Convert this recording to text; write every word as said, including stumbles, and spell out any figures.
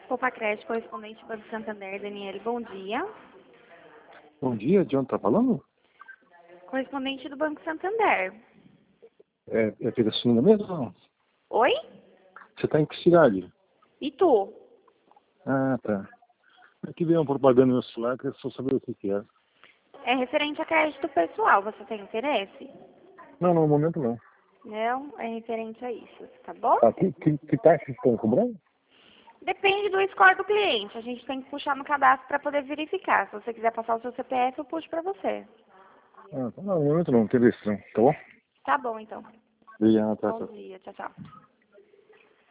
Poupa Crédito, correspondente do Banco Santander, Daniele, bom dia. Bom dia, de onde tá falando? Correspondente do Banco Santander. É, é Pirassununga mesmo? Não? Oi? Você tá em que cidade? E tu? Ah, tá. Aqui veio uma propaganda no meu celular, queria só saber o que que é. É referente a crédito pessoal, você tem interesse? Não, no momento não. Não, é referente a isso, tá bom? Ah, que, que, que taxa vocês estão cobrando? Depende do score do cliente, a gente tem que puxar no cadastro para poder verificar. Se você quiser passar o seu C P F, eu puxo para você. Ah, tá. Não, no momento não, não tem decisão, tá bom? Tá bom, então. Obrigado, tá, Bom tá. dia, tchau, tchau.